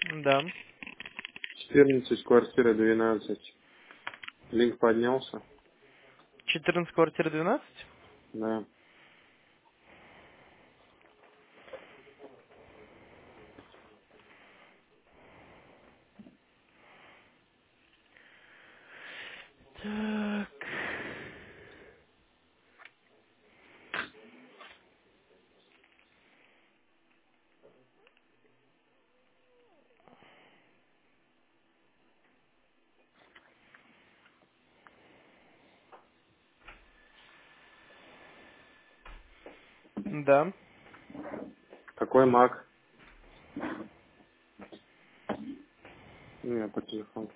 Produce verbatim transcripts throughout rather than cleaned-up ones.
Да. четырнадцать, квартира двенадцать. Линк поднялся? четырнадцать, квартира двенадцать? Да. Так. Да. Какой маг? Не, по телефону.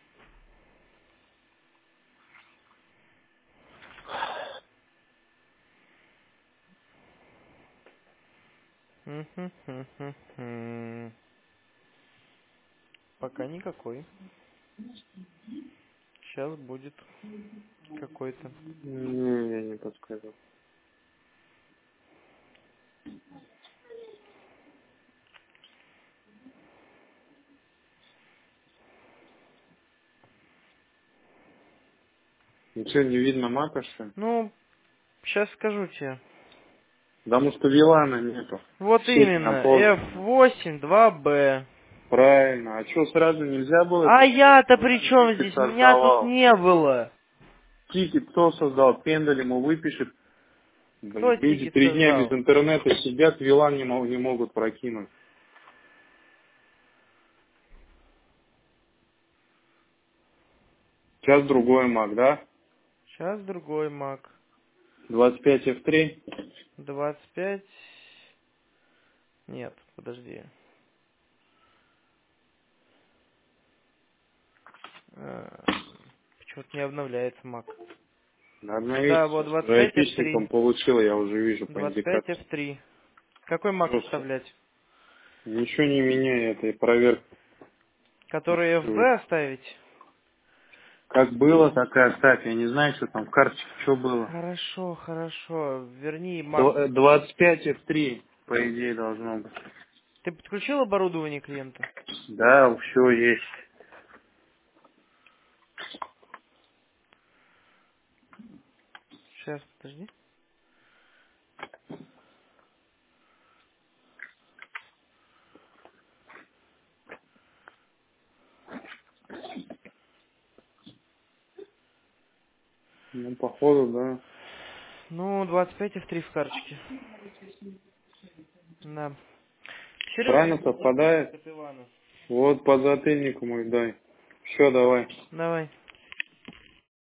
Мгм-хм-хм-хм. Пока никакой. Сейчас будет какой-то. Не, я не подсказал. Ничего не видно мака, что ли? Ну, сейчас скажу тебе. Да, может, у Вилана нету. Вот Сеть на именно. пол. эф восемь два бэ. Правильно. А что, сразу нельзя было? А я-то при чем Тикет здесь? Меня тут создавал. не было. Тикет кто создал? Пендель ему выпишет. Кто Блин, люди тикет три дня без создал? интернета сидят, Вилан не, мог- не могут прокинуть. Сейчас другой маг, да? Сейчас другой маг. двадцать пять эф три. двадцать пять. Нет, подожди. Почему-то не обновляется маг. Да, вот Обновиться. двадцать Уже пять эф три. айпишником получил, я уже вижу по двадцать пять индикации. эф три. Какой маг Просто оставлять? ничего не меняет этой проверки. Который эф бэ оставить? Как было, так и оставь. Я не знаю, что там в карточке, что было. Хорошо, хорошо. Верни маг. Дв- э, двадцать пять эф три, по идее, должно быть. Ты подключил оборудование клиента? Да, все есть. Сейчас, подожди. Ну, походу, да. Ну, двадцать пять эф три в карточке. Да. Серега Правильно звонит совпадает? от Ивана. Вот, подзатыльник мой дай. Все, давай. Давай.